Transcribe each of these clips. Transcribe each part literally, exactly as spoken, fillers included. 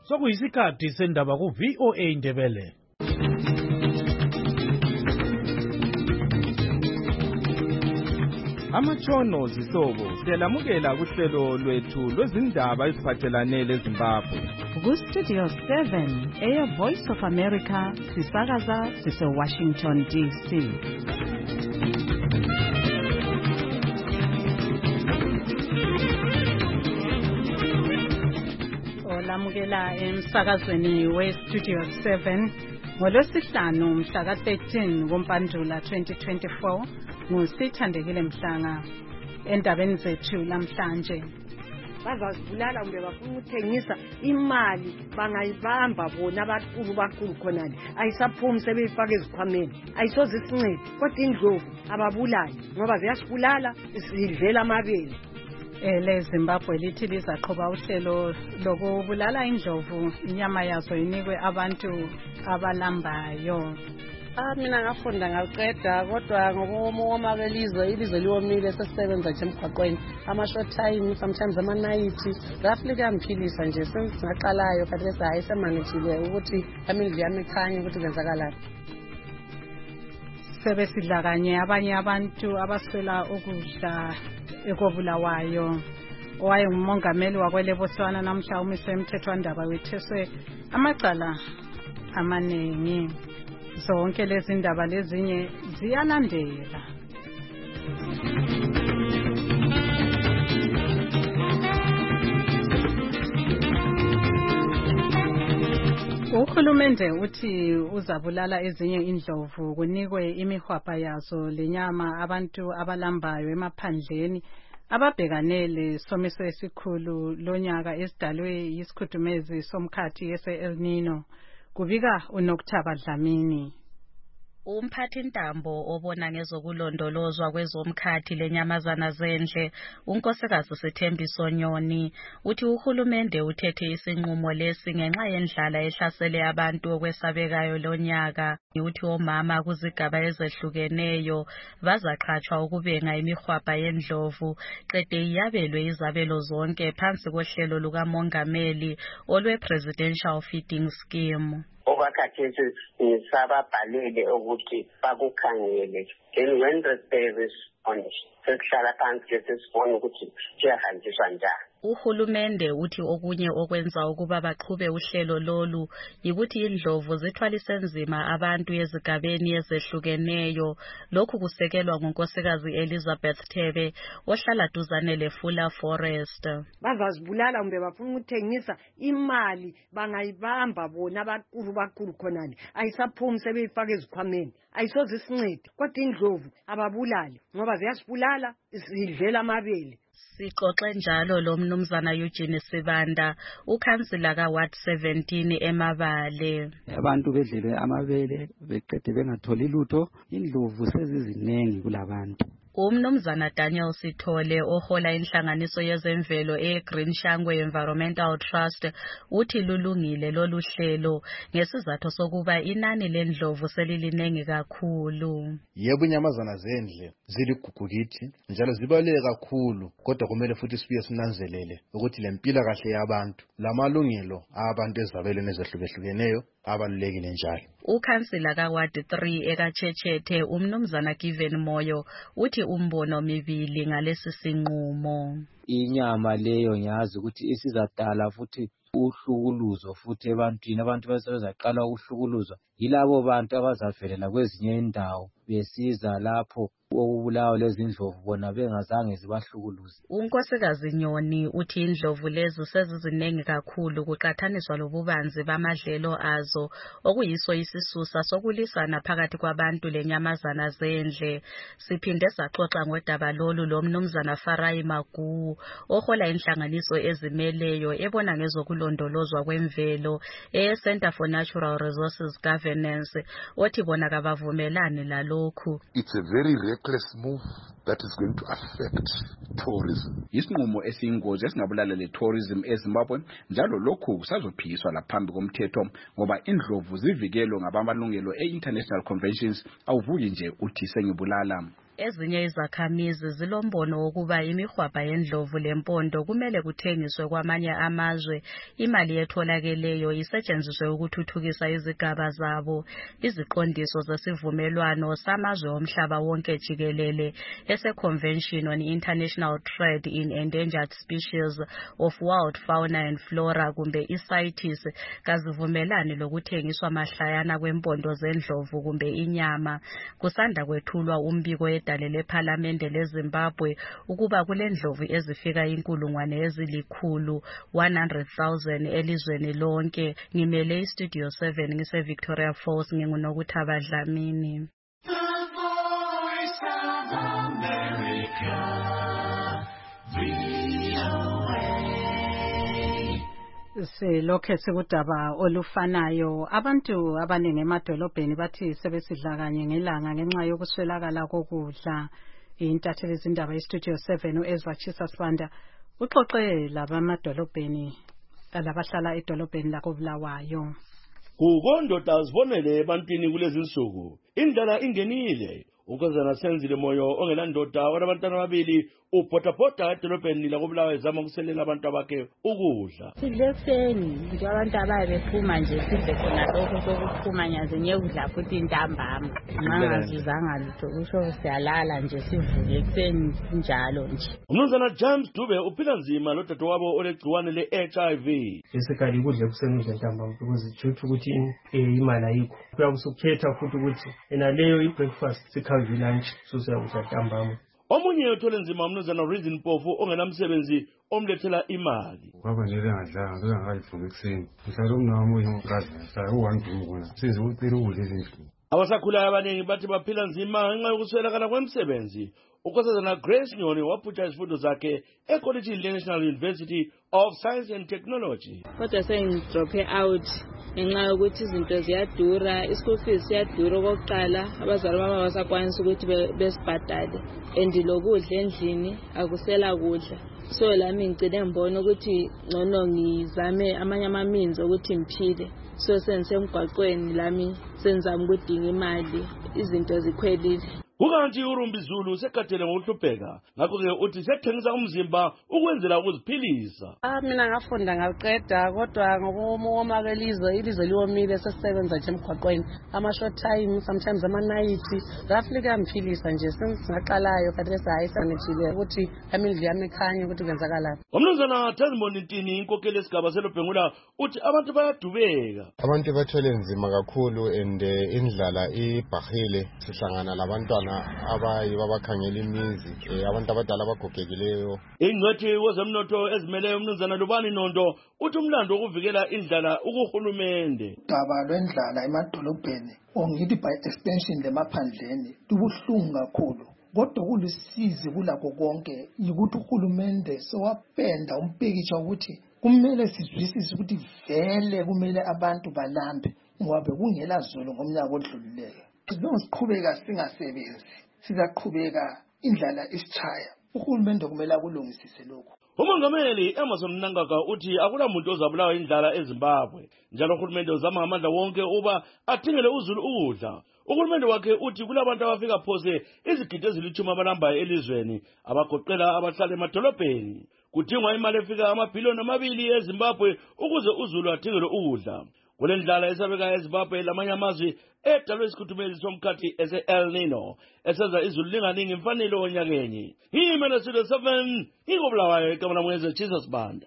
Sokuyisikhathi sendaba ku V O A Ndebele. Amatshono zihlobo siyalamukela kuhlelo lwethu lwezindaba eziphathelane leZimbabwe. Ku Studio seven, Air Voice of America, sisakaza sise Washington D C. Olamukela emsakazweni we Studio seven ngolwesihlanu mhla ka thirteen kuMpandula twenty twenty-four. Ngusithandekile Mhlanga endabeni zethu namhlanje. Bazazibulala kumbe bafuna ukuthengisa imali bangayibamba bona abakhulu bakhulu khonani ayisaphumi sebeyifaka ezikhwameni ayisoze isincede kodwa indlovu ababulali ngoba ziyasibulala sidlela amabele. Ele Zimbabwe lithi lizaqhuba uhlelo lokubulala indlovu inyama yazo inikwe abantu abalambayo. Ah mina ngafunda ngaqeda kodwa ngokuwoma kwelizwe ilizwe liwomile sesisebenza nje emgwaqweni ama short time sometimes ama night roughly kamphilisa nje sengaqalayo kanti bese hayi semanagile ukuthi family yami ikhanye ukuthi kwenzakalani. Sebesidla kanye abanye abantu abaswela ukudla ekobulawayo. Owaye ngumongameli wakwele Botswana namhla umise emthethwandaba wetheswe amacala amaningi. Zonke lezi ndaba lezinye ziyalandela. Uhulumende uthi uzabulala ezinye indlovu kunikwe imihwapa yazo lenyama abantu abalambayo emaphandleni ababhekanele somiso esikhulu lonyaka esidalwe yisikhudumezi somkhathi yese El Nino. Kubika uNokthaba Dlamini. Umphathi ntambo obona ngezokulondolozwa kwezomkhathi lenyamazana zendle unkosikazi Sithembiso Nyoni uthi uhulumende uthethe isinqumo lesi ngenxa yendlala ehlasele abantu okwesabekayo lonyaka. Uthi omama kuzigaba ezehlukeneyo bazaqhatshwa ukubenga imihwapa yendlovu qede iyabelwe izabelo zonke phansi kohlelo lukamongameli olwe Presidential Feeding Scheme. Okakhathesi nisababhalele ukuthi bakukhangele then when the service on sekuhlala phansi sesibona ukuthi siyahanjiswa njani. Uhulumende uthi okunye okwenza ukuba baqhube uhlelo lolu yikuthi indlovu zithwalise nzima abantu ezigabeni ezehlukeneyo. Lokhu kusekelwa ngunkosikazi Elizabeth Thebe ohlala duzane leFula Forest. Bazazibulala kumbe bafuna ukuthengisa imali bangayibamba bona abakhulu bakhulu khonani ayisaphumi sebeyifaka ezikhwameni ayisoze isincede kodwa indlovu ababulali ngoba ziyasibulala sidlela amabele. Sixoxe njalo lo mnumzana Eugene Sibanda ukhansila ka Ward seventeen eMabale. Abantu bedlele amabele beqede bengatholi lutho indlovu sezizinengi kulabantu. Umnumzana Daniel Sithole ohola inhlanganiso yezemvelo eGreen Shangwe Environmental Trust uthi lulungile lolu hlelo ngesizathu sokuba inani lendlovu selilinengi kakhulu. Yebo inyamazana zendle ziligugu kithi njalo zibaluleke kakhulu kodwa kumele futhi sibuye sinanzelele ukuthi lempila kahle yabantu lamalungelo abantu ezabelweni ezehlukehlukeneyo abalulekile njalo. Ukhansila ka Ward three ekaChechethe umnumzana Given Moyo uthi umbono mibili ngalesi sinqumo. Inyama leyo ngiyazi ukuthi isizadala futhi uhlukuluzo futhi ebantwini abantu basebezaqala ukuhlukuluzwa yilabo bantu abazavelela kwezinye indawo besiza lapho okubulawa lezi indlovu bona bengazange zibahlukuluze. Unkosikazi Nyoni uthi indlovu lezi sezizinengi kakhulu kuqathaniswa lobubanzi bamadlelo azo okuyiso isisusa sokulisana phakathi kwabantu lenyamazana zendle. Siphinde saxoxa ngodaba lolu lo mnumzana Farai Magu ohola inhlanganiso ezimeleyo ebona ngezokulondolozwa kwemvelo e Center for Natural Resources Governance othi bona kabavumelani lalokhu. It's a very reckless move that is going to affect tourism. Isinqumo esiyingozi esingabulala le tourism eZimbabwe njalo lokhu kusazophikiswa laphambi komthetho ngoba indlovu zivikelwe ngabamalungelo e-international conventions awuvuki nje uthi sengibulala. ezinye izakhamizi zilombono wokuba imihwabha yendlovu lempondo kumele kuthengiswe kwamanye amazwe, imali etholakeleyo isetshenziswe ukuthuthukisa izigaba zabo. Iziqondiso zesivumelwano samazwe omhlaba wonke jikelele ese-Convention on International Trade in Endangered Species of Wild Fauna and Flora kumbe i-CITES kazivumelani lokuthengiswa mahlayana kwempondo zendlovu kumbe inyama. Kusanda kwethulwa umbiko edale lephalamende leZimbabwe ukuba kulendlovu ezifika inkulungwane ezilikhulu one hundred thousand elizweni lonke. Ngimele iStudio seven ngise Victoria Falls, nginguNokuthaba Dlamini. Silokhe sikudaba olufanayo. Abantu abaningi emadolobheni bathi sebesidla kanye ngelanga ngenxa yokuswelakala kokudla. Intatheli zindaba iStudio seven uEzra Chisa Sibanda uxoxe labamadolobheni labahlala edolobheni lakoBulawayo. Kukondoda azibonele ebantwini kulezi insuku indlela ingenile ukozana senzile moyo ongelandoda wanabantwana ababili upotapota edolobheni lakoBulawayo ezama ukuselela abantu abakhe ukudla. Sidlekuseni nje abantu abaye bephuma nje sidle khona lokho sokuphuma nyaze ngekudla futhi intambama ngangazizanga lutho kusho siyalala nje sivuke ekseni njalo nje. Umnumzana James Dube uphila nzima lodade wabo olegciwane le-H I V. Esekali kudle kuseni udle ntambama because itshuthi ukuthi imali ayikho. Kuyabusukhetha futhi ukuthi ena leyo i-breakfast sikhavi lunch susiyakudla ntambama. Omunye uthole nzima umnumzana Reason Mpofu ongenamsebenzi omlethela imali. Kwaba nje lengadlanga bengayivuka ekseni. Mhlawumbe umnawami uyinkazi mhlawumbe u-one dumo kona. Size ucela ukudla ezindlini. Abasakhulayo abaningi bathi baphila nzima ngenxa yokuswelakala kwemsebenzi. Ukhosazana Grace Nyoni waphutha izifundo zakhe eCollege National University of Science and Technology. Kodwa sengidrophe out ngenxa yokuthi izinto ziyadura, ischool fees siyadura okokuqala, abazali baba basakwanisa ukuthi besibhadale and lokudla endlini akusela kudla. So lami ngicede ngibona ukuthi ngcono ngizame amanye amaminzi ukuthi ngiphile. So sengisemgwaqweni lami senzama ukudinga imali, izinto zikhwelile. Kukanti uRumbi Zulu sekhathele ngokuhlupheka ngakho-ke uthi sethengisa umzimba ukwenzela ukuziphilisa. Ah mina ngafunda ngaqeda kodwa ngokumomakela ilizwe ilizwe liwomile sesisebenza nje emgwaqweni ama-short time sometimes ama-night roughly kuyangiphilisa nje singaqalayo kanti bese hayi sanethile ukuthi amindlu yami ikhanye ukuthi kwenzakalani. Umnumzana Tazimoni Ntini inkokheli yesigaba selobhengula uthi abantu bayadubeka. Abantu bathwele nzima kakhulu and indlala ibhahile sihlangana labantwana abayi babakhangela imizi abantu abadala abagogekileyo. Ingcwethi wezomnotho ezimele umnumzana Lubani Nondo uthi umlando wokuvikela indlala ukuhulumende. Daba lwendlala emadolobheni ongithi by extension lemaphandleni lubuhlungu kakhulu. Kodwa kulusizi kulakho konke ukuthi uhulumende sowapenda umpikitsha ukuthi kumele sizwisise ukuthi vele kumele abantu balambe ngoba kungela zolo ngomnyaka odlulileyo. Sizosiqhubeka singasebenzi sizaqhubeka indlala isichaya uhulumende kumele akulungisise lokho. Umongameli Emerson Mnangagwa uthi akulamuntu ozabulawa indlala eZimbabwe njalo uhulumende uzama amandla wonke uba athingele uZulu ukudla. Uhulumende wakhe uthi kulabantu abafika phose izigidi ezilithumi abalambayo elizweni abagoqela abahlala emadolobheni. Kudingwa imali efika amabhiliyoni amabili eZimbabwe ukuze uZulu athingelwe ukudla. Kule ndlala esabeka eZimbabwe lamanye amazwe edalwe isikhuthumezi somkhathi ese-El Nino esenza izulu linganingi imfanelo onyakenye. Himele Studio seven ikoBulawayo ekamana mweze Jesus Banda.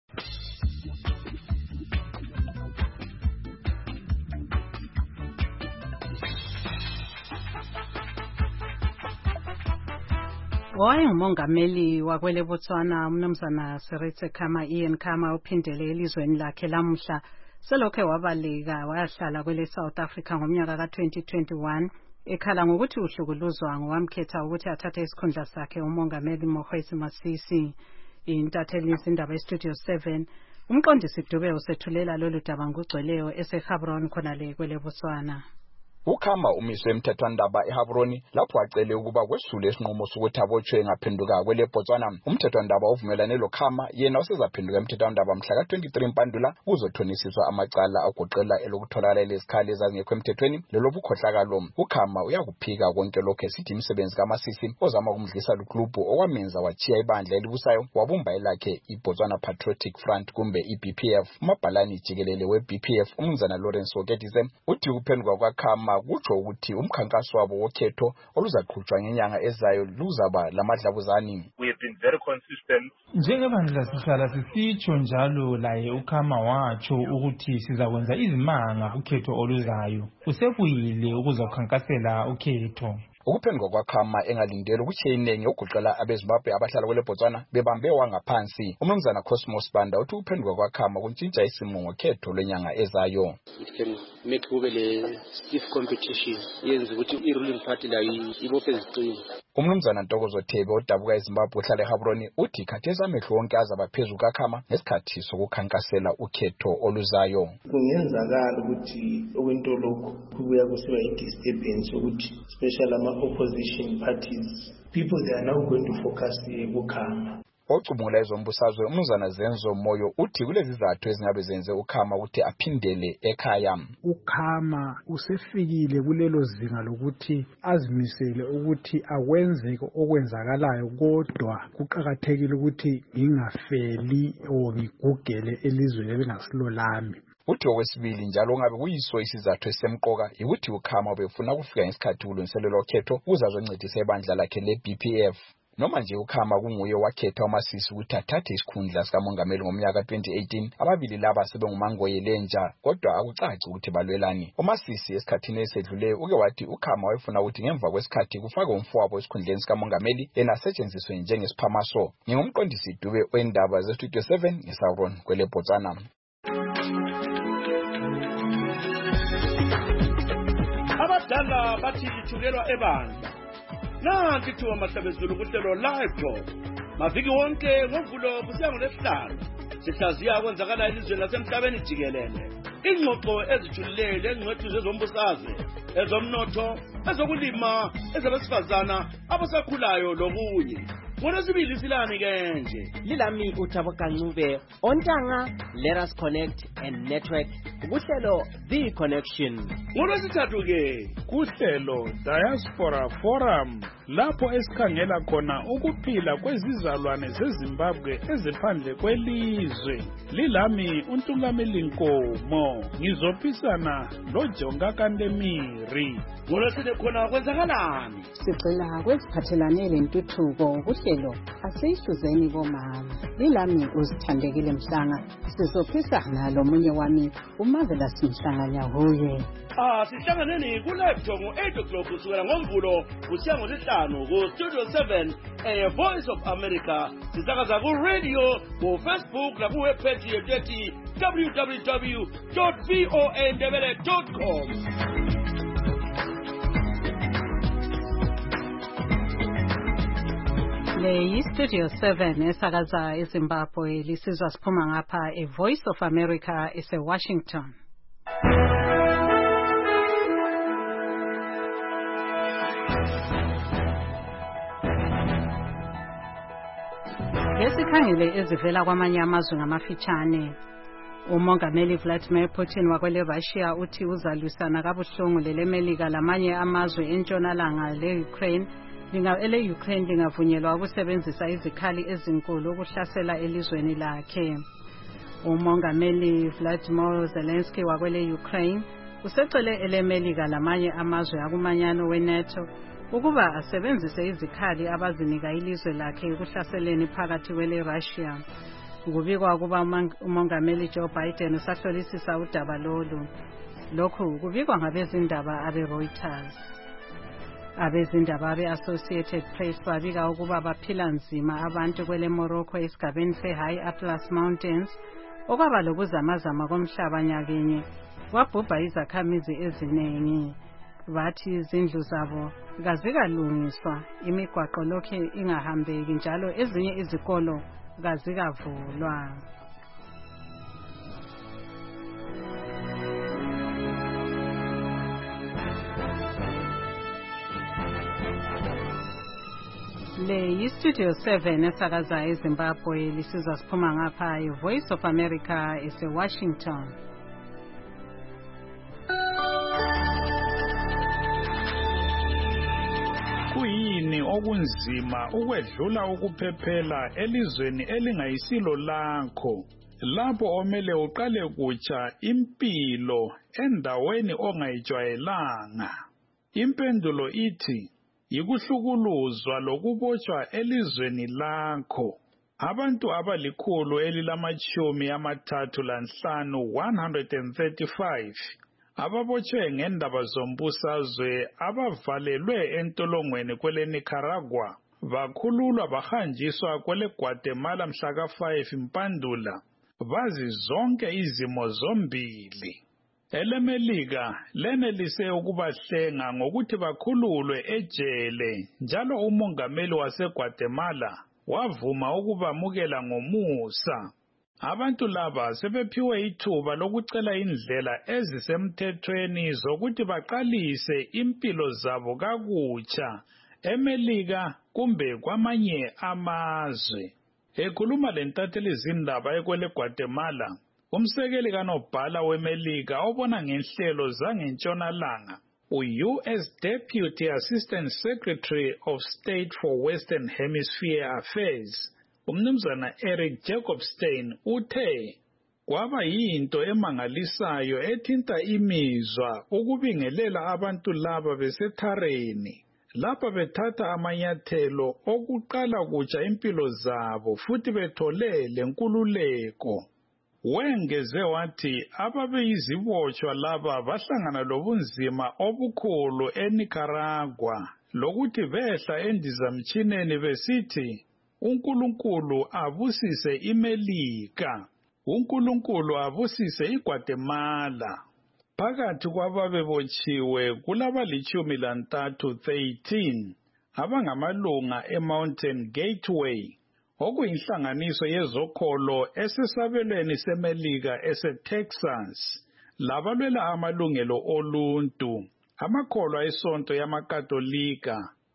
Wayengumongameli wakwele Botswana umnumzana Seretse Khama Ian Khama uphindele elizweni lakhe lamuhla selokhe wabaleka wayahlala kwele South Africa ngomnyaka ka twenty twenty-one ekhala ngokuthi uhlukuluzwa ngowamkhetha ukuthi athathe isikhundla sakhe umongameli Mokgweetsi Masisi. Intatheli izindaba eStudio seven umqondisi Dube usethulela lolu daba ngugcweleyo eseGaborone khona le kwele Botswana. ukhama umiswe emthethwandaba eHabroni lapho acele ukuba kwesule isinqumo sokuthi abotshwe ngaphenduka kwele Botswana. Umthethwandaba uvumelane lokhama yena usezaphenduka emthethwandaba mhla ka twenty-three Mpandula uzothonisiswa amacala agoqela elokutholakala lezikhali ezazingekho emthethweni lelo bukhohlakalo. Ukhama uyakuphika konke lokho esithi imisebenzi kaMasisi ozama ukumdlisa luklubhu okwamenza wachiya ibandla elibusayo wabumba elakhe iBotswana Patriotic Front kumbe iB P F. Umabhalani jikelele weB P F umnumzana Lawrence Oketise uthi ukuphenduka kwakhama kutsho ukuthi umkhankaso wabo wokhetho oluzaqhutshwa ngenyanga ezayo luzaba lamadlabuzani. We have been very consistent. Njengebandla sihlala sisitsho njalo laye ukhama watsho ukuthi sizakwenza izimanga kukhetho oluzayo. Usekuyile ukuzokhankasela ukhetho. Ukuphenduka kwakhama engalindele ukuthi inengi oguqela abeZimbabwe abahlala kwele Botswana bebambe wangaphansi. Umnumzana Cosmos Banda uthi ukuphenduka kwakhama kuntshintsha isimo ngokhetho lenyanga ezayo. It can make kube le stiff competition yenza ukuthi i-ruling party la ibophe iziqini. Umnumzana Ntokozo Thebe odabuka eZimbabwe uhlala eHabroni uthi khathesi amehlo onke azaba phezulu kakhama ngesikhathi sokukhankasela ukhetho oluzayo. Kungenzakala ukuthi okwento lokho kubuya kusiba i-disturbance ukuthi especially ama-opposition parties people they are now going to focus kukhama. Ocubungula ezombusazwe umnumzana Zenzo Moyo uthi kulezi zizathu ezingabe zenze ukhama ukuthi aphindele ekhaya. Ukhama usefikile kulelo zinga lokuthi azimisele ukuthi akwenzeke okwenzakalayo kodwa kuqhakathekile ukuthi ngingafeli o ngigugele elizweni elingasilo lami. Uthi okwesibili njalo ngabe kuyiso isizathu esemqoka ukuthi ukhama befuna ukufika ngesikhathi kulungiselelwa ukhetho kuzazoncedisa ibandla lakhe leB P F. Noma nje ukhama kunguye wakhetha uMasisi ukuthi athathe isikhundla sikamongameli ngomnyaka twenty eighteen, ababili laba sebengumangoye lenja kodwa akucaci ukuthi balwelani. uMasisi esikhathini esedluleyo uke wathi ukhama wayefuna ukuthi ngemva kwesikhathi kufake umfowabo esikhundleni sikamongameli yena asetshenziswe njengesiphamaso. Ngingumqondisi Dube wendaba zeStudio seven ngeSauron kwele Botswana. Abadala bathi ithukelwa ebandla. Nanti thuba mahlabezulu kuhlelo live talk. Maviki wonke ngovulo kusiya ngolesihlanu. Sihlaziya kwenzakala elizweni lasemhlabeni jikelele. Ingxoxo ezijulile engcwethu zezombusazwe, ezomnotho, ezokulima, ezabesifazana, abasakhulayo lokunye. Ngonesibili silani ke nje. Lilami uThabo Kancube, ontanga Let Us Connect and Network. Kuhlelo The Connection. Ngolwesithathu ke kuhlelo Diaspora Forum lapho esikhangela khona ukuphila kwezizalwane zeZimbabwe eziphandle kwelizwe. Lilami uNtungameli Nkomo, ngizophisana loJonga Kandemiri. Ngolwesithathu khona kwenzakalani? Sicela kweziphathelane lentuthuko kuhlelo asihluzeni bomama. Lilami uzithandekile Mhlanga, sizophisana lomunye wami uMarvelous Mhlanganya huye. Ah, sihlanganeni ku-live talk ngo-eight o'clock kusukela ngomvulo kusiya ngolesihlanu ku-Studio seven e-Voice of America. Sisakaza ku-radio, ku-Facebook naku-webpage yethu ethi w w w dot voa ndebele dot com. Le yi-Studio seven esakaza eZimbabwe lisizwa siphuma ngapha e-Voice of America ese-Washington. Ngesikhangele ezivela kwamanye amazwe ngamafitshane. Umongameli Vladimir Putin wakwele Russia uthi uzalwisana kabuhlungu lelemelika lamanye amazwe entshonalanga le-Ukraine linga ele Ukraine lingavunyelwa ukusebenzisa izikhali ezinkulu ukuhlasela elizweni lakhe. Umongameli Vladimir Zelensky wakwele Ukraine usecele elemelika lamanye amazwe akumanyano weNATO ukuba asebenzise izikhali abazinika ilizwe lakhe ukuhlaseleni phakathi kwele Russia. Kubikwa kuba umongameli Joe Biden usahlolisisa udaba lolu. Lokhu kubikwa ngabezindaba abe Reuters. Abezindaba be-Associated Press babika ukuba baphila nzima abantu kwele Morocco esigabeni se-High Atlas Mountains okwaba lokuzamazama komhlaba nyakenye wabhubha izakhamizi eziningi. Bathi izindlu zabo kazikalungiswa, imigwaqo lokhe ingahambeki njalo ezinye izikolo kazikavulwa. Le yi-Studio seven esakaza eZimbabwe lisiza siphuma ngapha i-Voice of America ese-Washington. Kuyini okunzima ukwedlula ukuphephela elizweni elingayisilo lakho, lapho omele uqale kutsha impilo endaweni ongayijwayelanga? Impendulo ithi yikuhlukuluzwa lokubotshwa elizweni lakho. Abantu abalikhulu elilamachumi amathathu lanhlanu one hundred thirty-five ababotshwe ngendaba zombusazwe abavalelwe entolongweni kwele Nicaragua bakhululwa bahanjiswa kwele Guatemala mhlaka five Mpandula bazi zonke izimo zombili. EleMelika lenelise ukubahlenga ngokuthi bakhululwe ejele, njalo umongameli waseGuatemala wavuma ukubamukela ngomusa. Abantu laba sebephiwe ithuba lokucela indlela ezisemthethweni zokuthi baqalise impilo zabo kakutsha eMelika kumbe kwamanye amazwe. Ekhuluma lentatheli zindaba ekwele Guatemala, umsekeli kanobhala weMelika obona ngenhlelo zangentshonalanga, u-U S Deputy Assistant Secretary of State for Western Hemisphere Affairs, umnumzana Eric Jacobstein, uthe kwaba yinto emangalisayo ethinta imizwa ukubingelela abantu laba besethareni, lapha bethatha amanyathelo okuqala kutsha impilo zabo futhi bethole lenkululeko. Wengeze wathi ababeyizibotshwa laba bahlangana lobunzima obukhulu eNicaragua lokuthi behla endizamtshineni besithi uNkulunkulu abusise iMelika, uNkulunkulu abusise iGuatemala. Phakathi kwababebotshiwe kulabalitshumi lantathu thirteen abangamalunga eMountain Gateway, okuyinhlanganiso yezokholo esesabelweni seMelika ese-Texas, labalwela amalungelo oluntu, amakholwa esonto yamakatolika,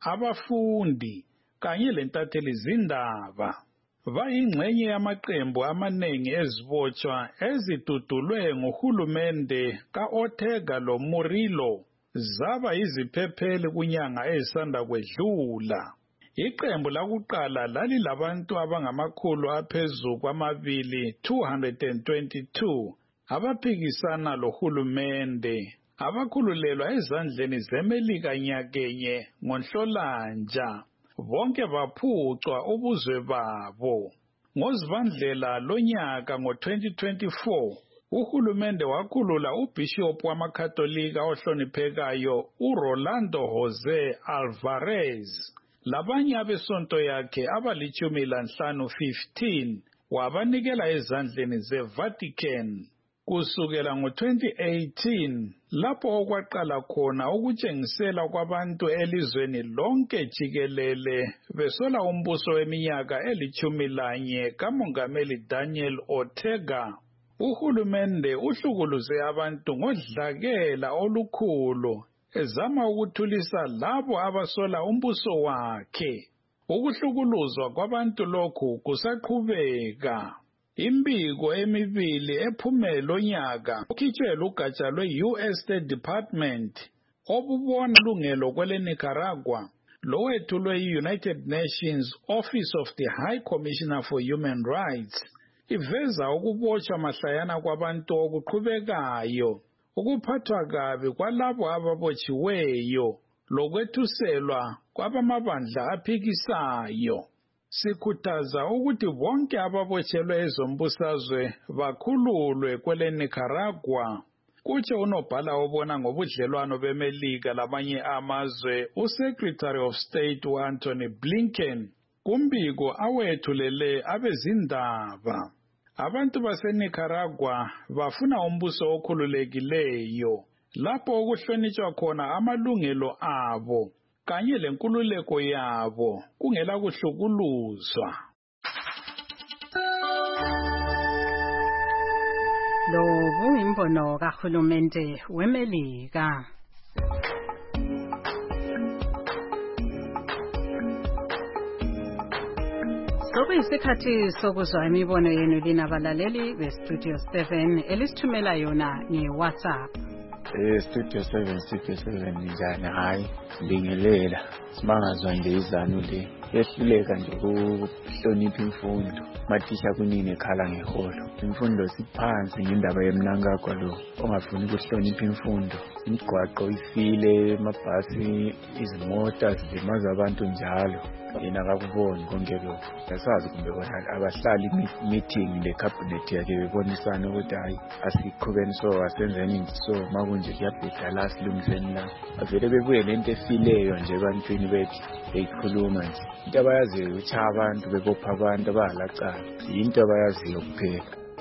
abafundi kanye lentatheli zindaba. Bayingxenye yamaqembu amanengi ezibotshwa ezidudulwe nguhulumende ka-Ortega lo Murillo zaba yiziphepheli kunyanga ezisanda kwedlula. Iqembu lakuqala lalilabantu abangamakhulu aphezu kwamabili two hundred twenty-two abaphikisana lohulumende, abakhululelwa ezandleni zeMelika nyakenye ngoNhlolanja. Bonke baphucwa ubuzwe babo. NgoZibandlela lonyaka ngo-twenty twenty-four, uhulumende wakhulula ubishop wamakatolika ohloniphekayo uRolando Jose Alvarez. Labanye abesonto yakhe abalitshumi lanhlanu fifteen wabanikela ezandleni zeVatican. Kusukela ngo-twenty eighteen, lapho okwaqala khona ukutshengisela kwabantu elizweni lonke jikelele besola umbuso weminyaka elitshumi lanye kaMongameli Daniel Ortega, uhulumende uhlukuluze abantu ngodlakela olukhulu ezama ukuthulisa labo abasola umbuso wakhe. Ukuhlukuluzwa kwabantu lokhu kusaqhubeka. Imbiko emibili ephume lonyaka ukhitshwe lugatsha lwe-U S State Department obubona lungelo kwele Nicaragua lowethulwe yi-United Nations Office of the High Commissioner for Human Rights iveza ukubotshwa mahlayana kwabantu okuqhubekayo, ukuphathwa kabi kwalabo ababotshiweyo, lokwethuselwa kwabamabandla aphikisayo. Sikhuthaza ukuthi bonke ababotshelwe ezombusazwe bakhululwe kwele Nicaragua. Kutsho unobhala obona ngobudlelwano beMelika lamanye amazwe uSecretary of State u-Anthony Blinken kumbiko awethulele abezindaba. Abantu baseNicaragua bafuna umbuso okhululekileyo, lapho okuhlonitshwa khona amalungelo abo kanye lenkululeko yabo kungela kuhlukuluzwa. Lo buyimbono kahulumende weMelika. Sokuyisikhathi sokuzwa imibono yenu lina balaleli beStudio seven elisithumela yona ngeWhatsApp. Eh Studio seven Studio seven njani hayi bingelela sibangazwa nje izanu le yehluleka nje ukuhlonipha imfundo mathisha kunini ekhala ngeholo imfundo siphansi ngendaba yemnankakho lo ongafuni ukuhlonipha imfundo imigwaqo ifile amabhasi izimota zimaza abantu njalo yena akakuboni konke lokho yasazi kumbe abahlali meeting le cabinet yakhe bebonisana ukuthi hayi asiqhubeni so asenzeni so makunje kuyabheda la silungiseni la avele bebuye lento efileyo nje ebantwini bethu beyikhuluma nje into abayaziyo ukuthi abantu bebopha abantu abalacala into abayaziyo kuphela.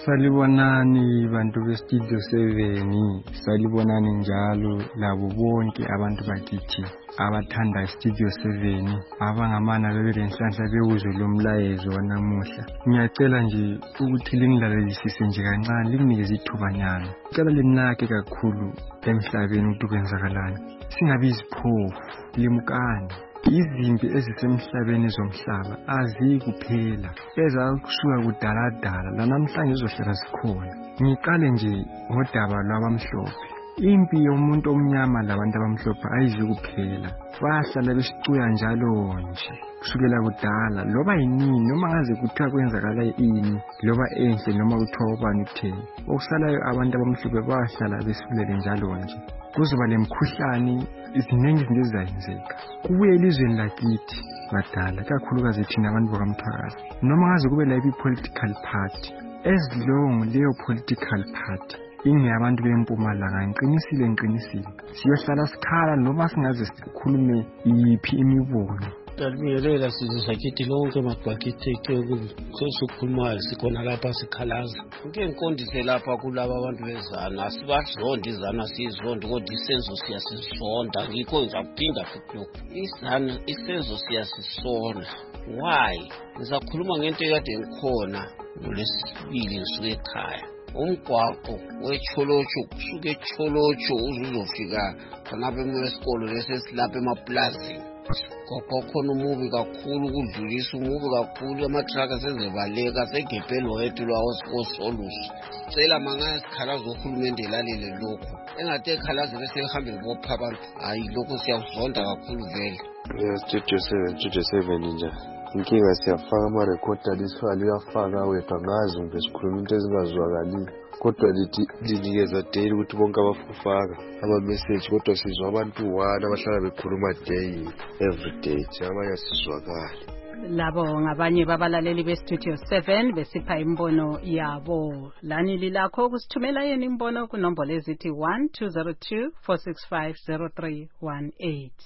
Salibonani bantu beStudio seven salibonani njalo labo bonke abantu bakithi abathanda iStudio seven abangamana bebelenhlanhla bewuzwe lomlayezo wanamuhla. Ngiyacela nje ukuthi lingilalelisise nje kancane linginikeze ithubanyana. Ngicela linake kakhulu emhlabeni ukuthi kwenzakalani. Singabi iziphofu limkani. Izimpi ezisemhlabeni zomhlaba azikuphela ezakusuka kudaladala lanamhlanje zizohlala zikhona. Ngiqale nje ngodaba lwabamhlophe. Impi yomuntu omnyama labantu abamhlophe ayizikuphela. Bahlala besicuya njalo nje kusukela kudala loba yinini noma ngaze kuthiwa kwenzakala ini loba enhle noma kuthiwa ubani utheni. Okusalayo abantu abamhlophe bahlala besulele njalo nje. Kuzoba lemkhuhlane iziningi izinto ezizayenzeka. Kubuye elizweni lakithi badala kakhulukazi thina abantu bakamthwakazi. Noma ngaze kube la i-political party as long leyo political party inge abantu bempumalanga ngiqinisile ngiqinisile siyohlala sikhala noma singaze sikhulume iphi imibono. Talibingelela sizisakithi lonke magwakitheke ukukhulumayo sikhona lapha sikhalaza. Ngike ngiqondise lapha kulabo abantu bezana sibazonda izana sizonda kodwa isenzo siyasizonda ngikho ngizaphinda futhi lokho. Izana isenzo siyasisonda. Why? Ngizakhuluma ngento ekade ngikhona ngolesibili ngisuke ekhaya. Umgwaqo wecholocho kusuke echolocho uzuzofika khonapha esikolo lesesilapha emaplazini. Kokhona umubi kakhulu kudlulisa umubi kakhulu amatraka sezebaleka segepelo wethu lwawo sikosolusi. Cela mangaya sikhalaza uhulumende lalele lokho. Engathi ekhalaza bese ehambe bopha abantu. Hayi lokho siyazonda kakhulu vele. Yes, Studio seven Studio seven nje. Inkinga siyafaka ama record alisifali uyafaka wethu angazi nje sikhuluma into ezingazwakali. Kodwa lithi linikeza daily ukuthi bonke abafufaka ama message kodwa sizwa abantu wana abahlala bekhuluma day every day abanye sizwakala. Labo ngabanye babalaleli beStudio seven besipha imbono yabo. Lani lilakho kusithumela yena imbono kunombolo ezithi one two zero two four six five zero three one eight.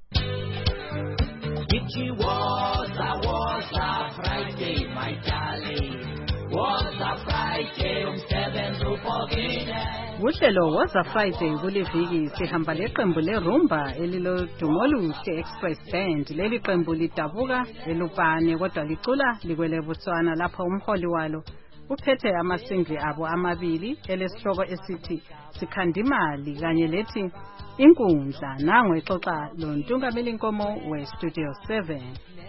It was a was a Friday, my darling. Was a Friday, umsebenzi uphokile. Uhlelo was a Friday kuleviki sihamba leqembu lerumba elilodumo oluhle Express Band. Leli qembu lidabuka elupane kodwa licula likwele Botswana lapha umholi walo uphethe amasingli abo amabili elesihloko esithi sikhanda imali kanye lethi inkundla. Nangu exoxa lo Ntungameli Nkomo weStudio seven.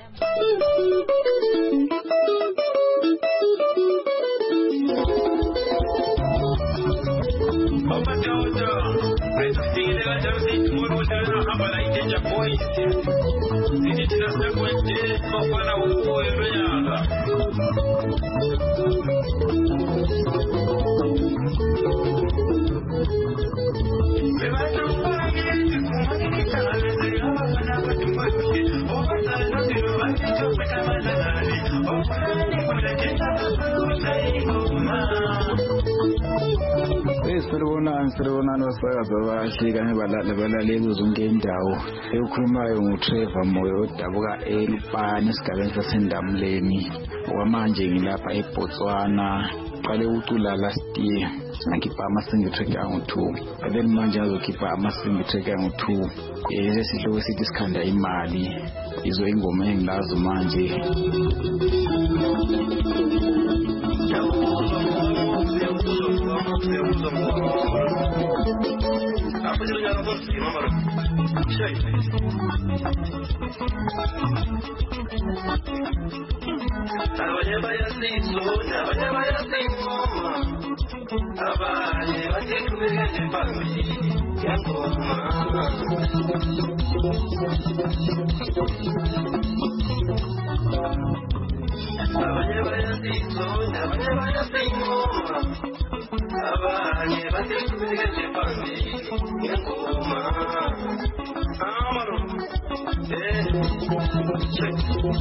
Siribona ansiribona nosakaza abahle kanye balaleli zonke indawo ekhulumayo nguTrevor Moyo odabuka eLupane esigabeni saseNdamleni okwamanje ngilapha eBotswana qale ucula last year ngakhipha ama-single track angu-two then manje azokhipha ama-single track angu-two ese sihloko sithi sikhanda imali izo ingoma engilazo manje. abanye bayasizona abanye bayasingoma abanye bathekubekele phambili yangoma abanye bayasizona abanye bayasingoma abanye bathekubekele phambili yangoma amaro eh check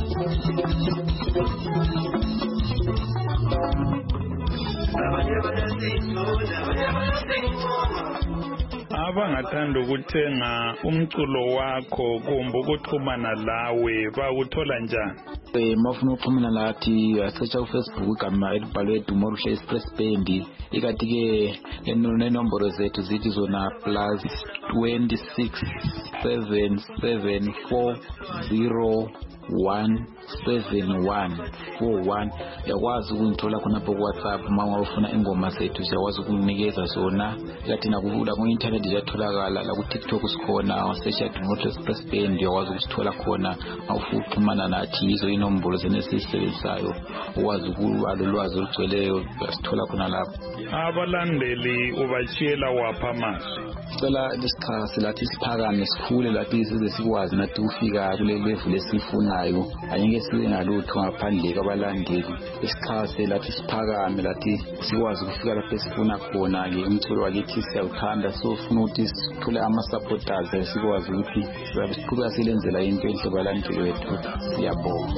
abangathanda ukuthenga umculo wakho kumbe ukuxhumana lawe bakuthola njani? Eh mafuna ukuxhumana lathi search ku Facebook igama elibhalwe Dumoruhle Express Band ikati ke nenombolo zethu zithi zona plus two six seven seven four zero one seven one four one yakwazi ukungithola khona ku WhatsApp uma ufuna ingoma zethu siyakwazi ukunikeza zona yathi nakubula ku internet ziyatholakala la ku TikTok sikhona search Dumoruhle Express Band yakwazi ukusithola khona awufuna ukuxhumana nathi izo inombolo zenesisebenzayo ukwazi ukubala ulwazi olugcweleyo sithola khona lapho. Abalandeli ubachiyela wapha amazwi sicela lesikhasi lathi siphakame sikhule lapho size sikwazi nathi ufika kule level esifunayo ayike sibe nalutho ngaphandle kwabalandeli isikhasi lathi siphakame lathi sikwazi ukufika lapho esifuna khona ke umculo wakithi siyawuthanda so ufuna ukuthi sithole ama supporters sikwazi ukuthi siqhubeka silenzela into enhle balandeli wethu siyabonga.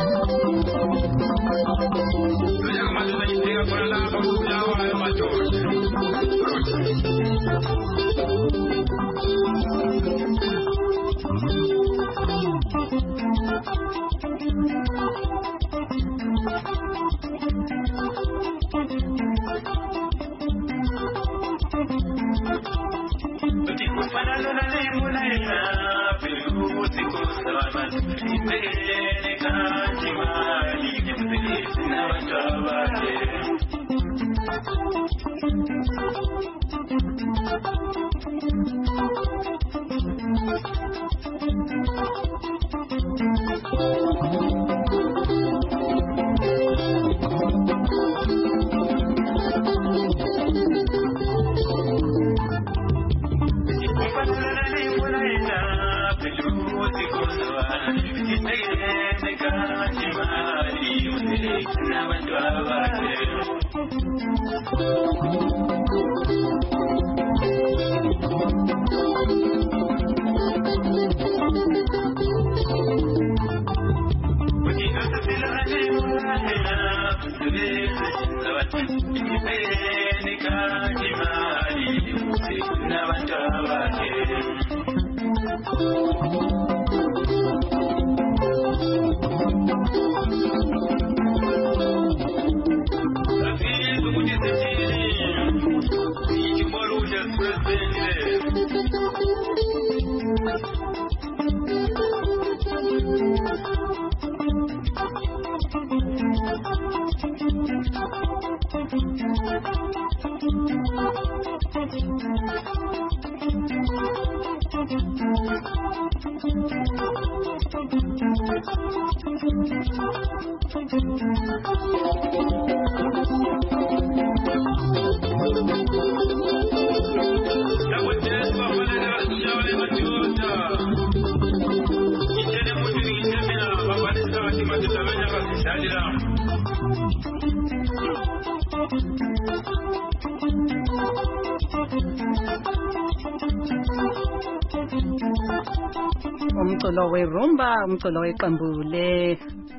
umculo werumba umculo weqembu le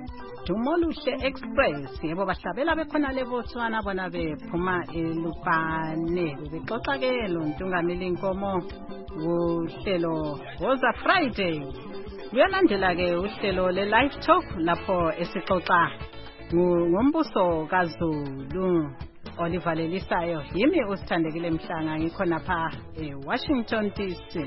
Dumoruhle Express yebo bahlabela bekhona le Botswana bona bephuma eLupane bexoxa ke lo Ntungameli Inkomo uhlelo Woza Friday luyalandela ke uhlelo le live talk lapho esixoxa ngombuso kaZulu olivalelisayo yimi usithandekile Mhlanga ngikhona pha eWashington D C.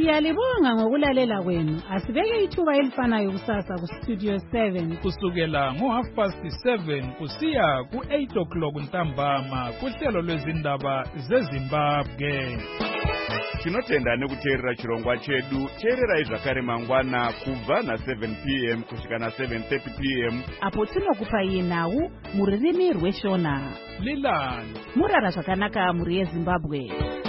Siyalibonga ngokulalela kwenu. Asibeke ithuba elifanayo kusasa ku Studio seven kusukela ngo half past seven kusiya ku eight o'clock ntambama kuhlelo lwezindaba zeZimbabwe. Tinotenda nekuteerera chirongwa chedu. Teererai zvakare mangwana kubva na seven p m kusvika na seven thirty p m apo tinokupa iye nhau mururimi rweshona. Lilani murara zvakanaka muri yeZimbabwe.